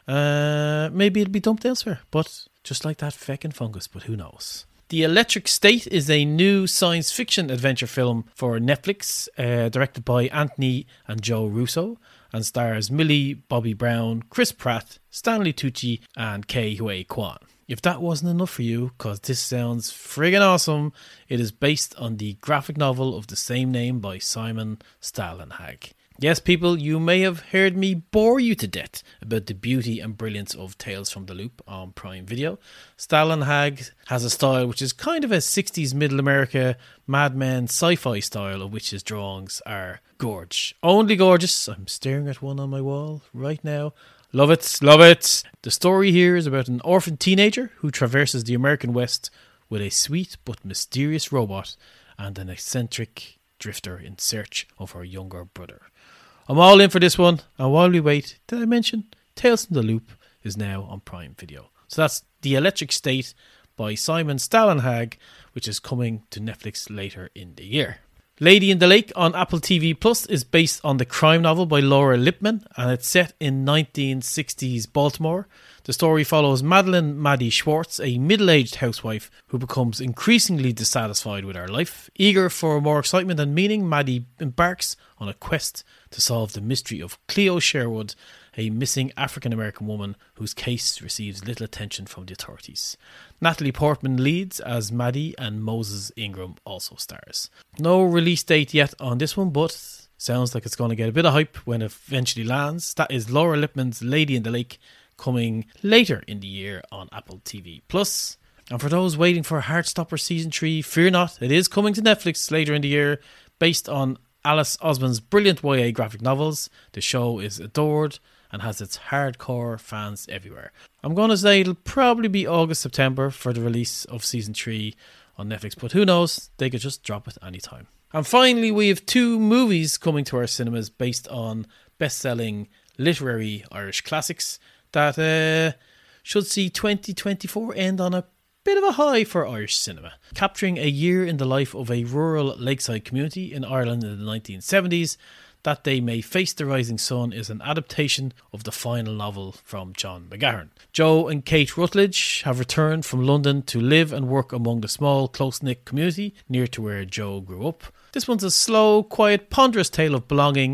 Speaker 2: Uh, maybe it'll be dumped elsewhere, but just like that feckin' fungus, but who knows. The Electric State is a new science fiction adventure film for Netflix, uh, directed by Anthony and Joe Russo, and stars Millie Bobby Brown, Chris Pratt, Stanley Tucci, and Ke Huy Quan. If that wasn't enough for you, because this sounds friggin' awesome, it is based on the graphic novel of the same name by Simon Stalenhag. Yes, people, you may have heard me bore you to death about the beauty and brilliance of Tales from the Loop on Prime Video. Stalenhag has a style which is kind of a sixties Middle America Mad Men sci-fi style, of which his drawings are gorge. Only gorgeous. I'm staring at one on my wall right now. Love it, love it. The story here is about an orphaned teenager who traverses the American West with a sweet but mysterious robot and an eccentric drifter in search of her younger brother. I'm all in for this one, and while we wait, did I mention Tales from the Loop is now on Prime Video. So that's The Electric State by Simon Stalenhag, which is coming to Netflix later in the year. Lady in the Lake on Apple T V Plus is based on the crime novel by Laura Lippman, and it's set in nineteen sixties Baltimore. The story follows Madeline Maddie Schwartz, a middle-aged housewife who becomes increasingly dissatisfied with her life. Eager for more excitement and meaning, Maddie embarks on a quest to solve the mystery of Cleo Sherwood, a missing African-American woman whose case receives little attention from the authorities. Natalie Portman leads as Maddie, and Moses Ingram also stars. No release date yet on this one, but sounds like it's going to get a bit of hype when it eventually lands. That is Laura Lippman's Lady in the Lake, coming later in the year on Apple T V Plus. And for those waiting for Heartstopper Season three, fear not, it is coming to Netflix later in the year, based on Alice Osman's brilliant Y A graphic novels. The show is adored and has its hardcore fans everywhere. I'm going to say it'll probably be August, September for the release of Season three on Netflix, but who knows, they could just drop it anytime. And finally, we have two movies coming to our cinemas based on best-selling literary Irish classics that uh, should see twenty twenty-four end on a bit of a high for Irish cinema. Capturing a year in the life of a rural lakeside community in Ireland in the nineteen seventies, That They May Face the Rising Sun is an adaptation of the final novel from John McGahern. Joe and Kate Rutledge have returned from London to live and work among the small, close-knit community near to where Joe grew up. This one's a slow, quiet, ponderous tale of belonging,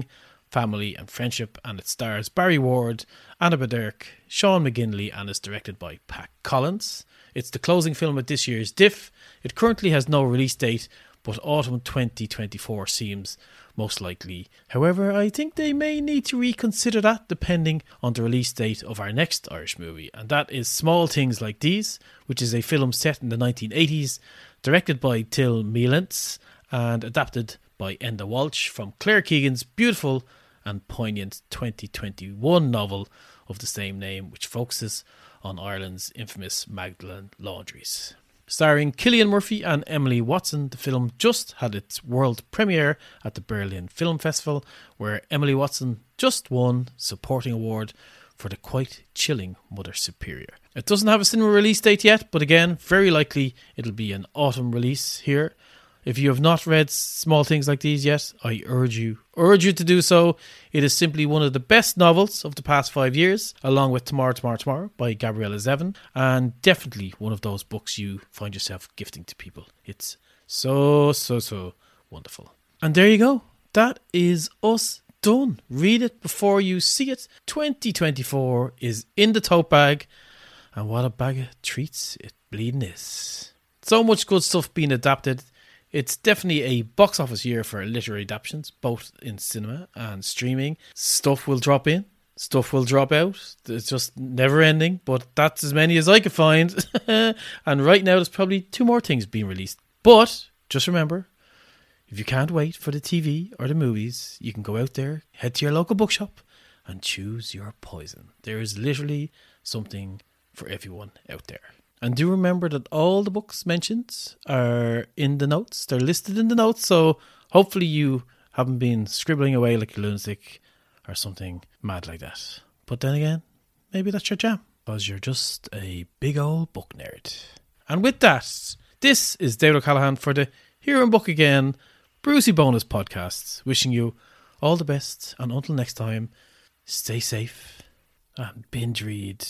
Speaker 2: family and friendship, and it stars Barry Ward, Anna Baderk, Sean McGinley, and is directed by Pat Collins. It's the closing film at this year's D I F. It currently has no release date, but autumn twenty twenty-four seems most likely. However, I think they may need to reconsider that depending on the release date of our next Irish movie, and that is Small Things Like These, which is a film set in the nineteen eighties, directed by Till Mielents and adapted by Enda Walsh from Claire Keegan's beautiful and poignant twenty twenty-one novel of the same name, which focuses on Ireland's infamous Magdalen laundries. Starring Cillian Murphy and Emily Watson, the film just had its world premiere at the Berlin Film Festival, where Emily Watson just won Supporting Award for the quite chilling Mother Superior. It doesn't have a cinema release date yet, but again, very likely it'll be an autumn release here. If you have not read Small Things Like These yet, I urge you, urge you to do so. It is simply one of the best novels of the past five years, along with Tomorrow, Tomorrow, Tomorrow by Gabriella Zevin, and definitely one of those books you find yourself gifting to people. It's so, so, so wonderful. And there you go. That is us done. Read it before you see it. twenty twenty-four is in the tote bag, and what a bag of treats it bleeding is. So much good stuff being adapted. It's definitely a box office year for literary adaptations, both in cinema and streaming. Stuff will drop in, stuff will drop out. It's just never ending, but that's as many as I could find. And right now there's probably two more things being released. But just remember, if you can't wait for the T V or the movies, you can go out there, head to your local bookshop and choose your poison. There is literally something for everyone out there. And do remember that all the books mentioned are in the notes. They're listed in the notes, so hopefully you haven't been scribbling away like a lunatic or something mad like that. But then again, maybe that's your jam, because you're just a big old book nerd. And with that, this is David O'Callaghan for the Here and Book Again Brucey Bonus Podcast, wishing you all the best, and until next time, stay safe and binge read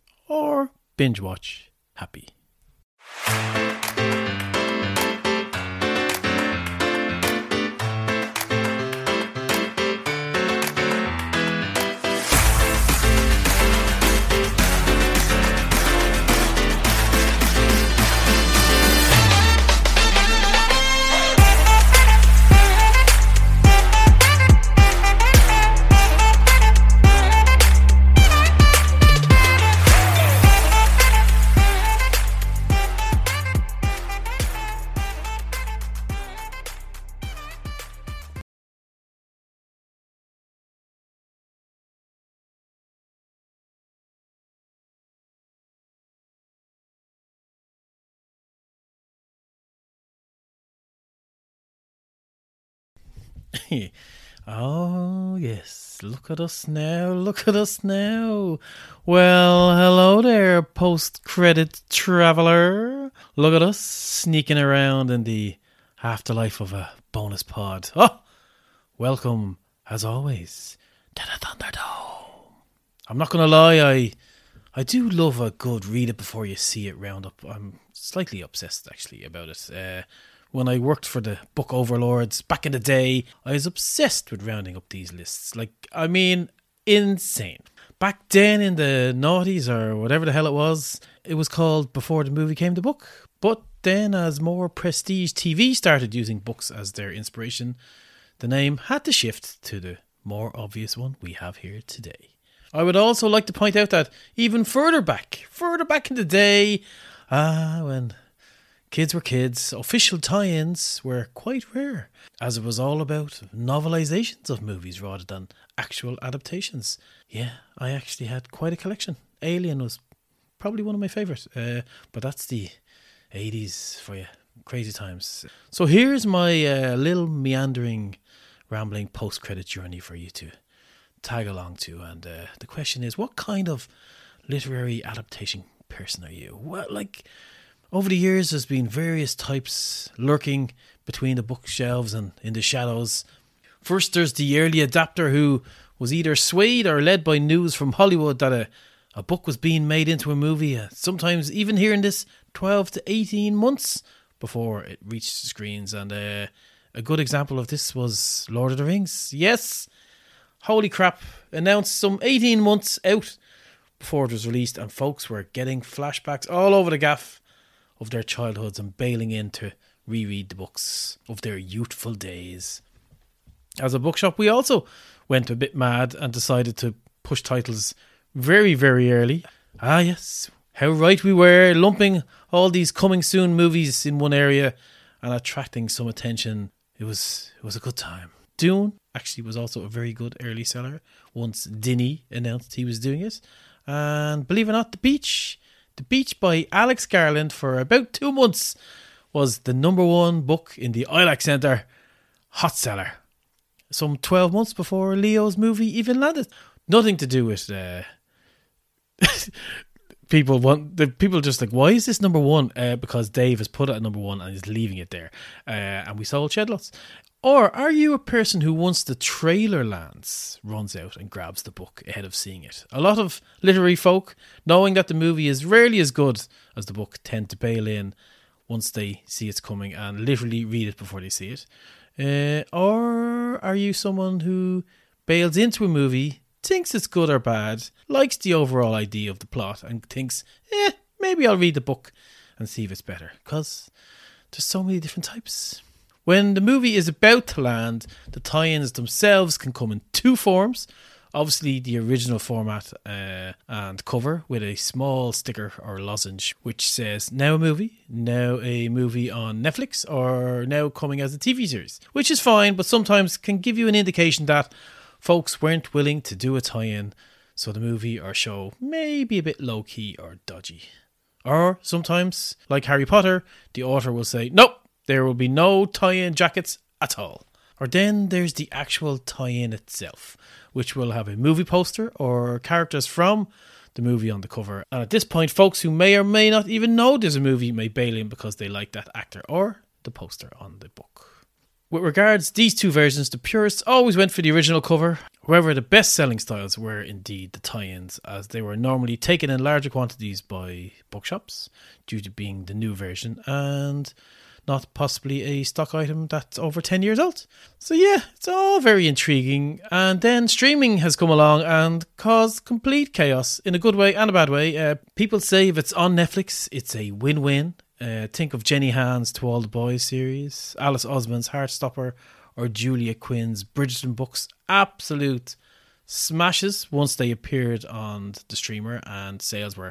Speaker 2: or binge watch happy. Oh, yes. Look at us now. Look at us now. Well, hello there, post-credit traveller. Look at us sneaking around in the afterlife of a bonus pod. Oh, welcome, as always, to the Thunderdome. I'm not going to lie, I I do love a good read it before you see it roundup. I'm slightly obsessed, actually, about it. Uh, when I worked for the book overlords back in the day, I was obsessed with rounding up these lists. Like, I mean, insane. Back then in the noughties, or whatever the hell it was, it was called Before the Movie Came the Book. But then as more prestige T V started using books as their inspiration, the name had to shift to the more obvious one we have here today. I would also like to point out that even further back, further back in the day, ah, when kids were kids, official tie-ins were quite rare, as it was all about novelizations of movies rather than actual adaptations. Yeah, I actually had quite a collection. Alien was probably one of my favourites, uh, but that's the eighties for you. Crazy times. So here's my uh, little meandering, rambling post-credit journey for you to tag along to. And uh, the question is, what kind of literary adaptation person are you? Well, like, over the years, there's been various types lurking between the bookshelves and in the shadows. First, there's the early adapter who was either swayed or led by news from Hollywood that a, a book was being made into a movie, uh, sometimes even hearing this twelve to eighteen months before it reached the screens. And uh, a good example of this was Lord of the Rings. Yes, holy crap, announced some eighteen months out before it was released, and folks were getting flashbacks all over the gaff of their childhoods and bailing in to reread the books of their youthful days. As a bookshop, we also went a bit mad and decided to push titles very, very early. Ah yes, how right we were, lumping all these coming soon movies in one area and attracting some attention. It was it was a good time. Dune actually was also a very good early seller once Denis announced he was doing it. And believe it or not, The Beach, The Beach by Alex Garland for about two months was the number one book in the I LAC Centre hot seller. Some twelve months before Leo's movie even landed. Nothing to do with uh, people want the people just like, why is this number one? Uh, because Dave has put it at number one and is leaving it there. Uh, and we sold shed lots. Or are you a person who, once the trailer lands, runs out and grabs the book ahead of seeing it? A lot of literary folk, knowing that the movie is rarely as good as the book, tend to bail in once they see it's coming and literally read it before they see it. Uh, or are you someone who bails into a movie, thinks it's good or bad, likes the overall idea of the plot, and thinks, eh, maybe I'll read the book and see if it's better? Because there's so many different types. When the movie is about to land, the tie-ins themselves can come in two forms. Obviously, the original format uh, and cover with a small sticker or lozenge which says now a movie, now a movie on Netflix, or now coming as a T V series, which is fine, but sometimes can give you an indication that folks weren't willing to do a tie-in, so the movie or show may be a bit low-key or dodgy. Or sometimes, like Harry Potter, the author will say, nope, there will be no tie-in jackets at all. Or then there's the actual tie-in itself, which will have a movie poster or characters from the movie on the cover. And at this point, folks who may or may not even know there's a movie may bail in because they like that actor or the poster on the book. With regards these two versions, the purists always went for the original cover. However, the best-selling styles were indeed the tie-ins, as they were normally taken in larger quantities by bookshops due to being the new version and not possibly a stock item that's over ten years old. So yeah, it's all very intriguing. And then streaming has come along and caused complete chaos in a good way and a bad way. Uh, people say if it's on Netflix, it's a win-win. Uh, think of Jenny Han's To All the Boys series, Alice Osman's Heartstopper, or Julia Quinn's Bridgerton books. Absolute smashes once they appeared on the streamer and sales were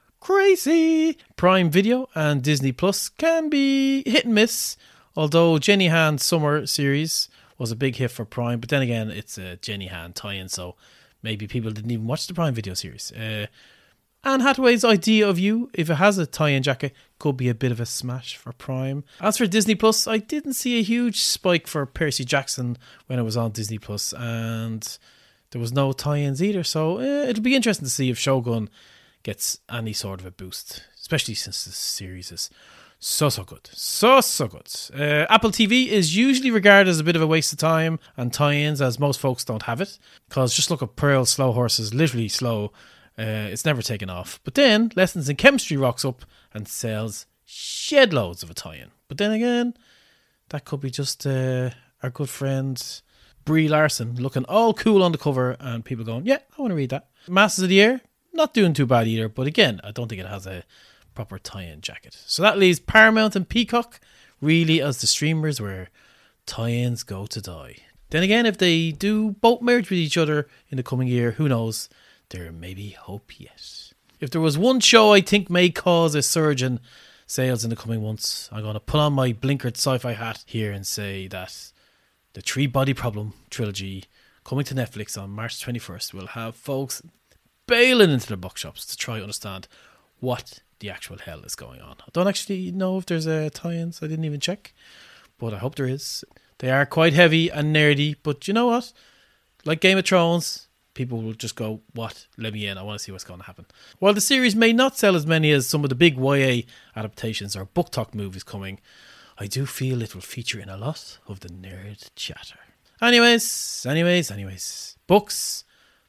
Speaker 2: crazy. Prime Video and Disney Plus can be hit and miss, although Jenny Han's Summer series was a big hit for Prime, but then again it's a Jenny Han tie-in, so maybe people didn't even watch the Prime Video series. Uh, Anne Hathaway's Idea of You, if it has a tie-in jacket, could be a bit of a smash for Prime. As for Disney Plus, I didn't see a huge spike for Percy Jackson when it was on Disney Plus, and there was no tie-ins either, so uh, it'll be interesting to see if Shogun gets any sort of a boost, especially since this series is so, so good. So, so good. Uh, Apple T V is usually regarded as a bit of a waste of time and tie-ins, as most folks don't have it, because just look at Pearl Slow Horses, literally slow. Uh, it's never taken off. But then Lessons in Chemistry rocks up and sells shed loads of a tie-in. But then again, that could be just uh, our good friend Brie Larson looking all cool on the cover and people going, yeah, I want to read that. Masters of the Air, not doing too bad either, but again, I don't think it has a proper tie-in jacket. So that leaves Paramount and Peacock really as the streamers where tie-ins go to die. Then again, if they do both merge with each other in the coming year, who knows? There may be hope yet. If there was one show I think may cause a surge in sales in the coming months, I'm going to put on my blinkered sci-fi hat here and say that the Three Body Problem trilogy coming to Netflix on March twenty-first will have folks bailing into the bookshops to try to understand what the actual hell is going on. I don't actually know if there's a tie-ins. I didn't even check, but I hope there is. They are quite heavy and nerdy, but you know what? Like Game of Thrones, people will just go, what? Let me in. I want to see what's going to happen. While the series may not sell as many as some of the big Y A adaptations or book talk movies coming, I do feel it will feature in a lot of the nerd chatter. Anyways, anyways, anyways. Books,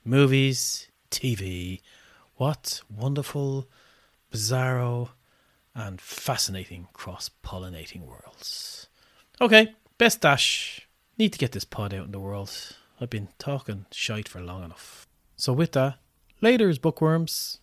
Speaker 2: movies, T V. What wonderful, bizarro, and fascinating cross-pollinating worlds. Okay, best dash. Need to get this pod out in the world. I've been talking shite for long enough. So with that, laters, bookworms.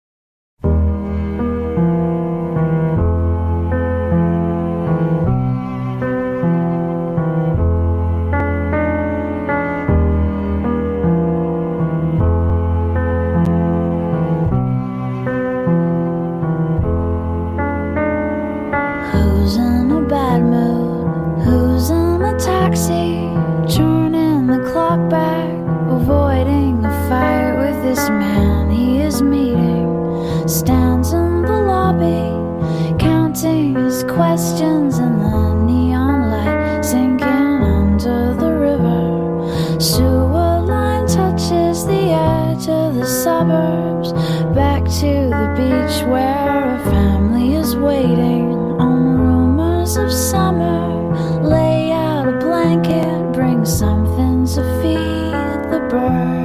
Speaker 21: Who's in a bad mood? Who's in a taxi? Turning the clock back, avoiding a fight with this man he is meeting. Stands in the lobby, counting his questions in the neon light, sinking under the river. Sewer line touches the edge of the suburbs, back to the beach where a family is waiting on rumors of summer. Lay out a blanket, bring something to feed the birds.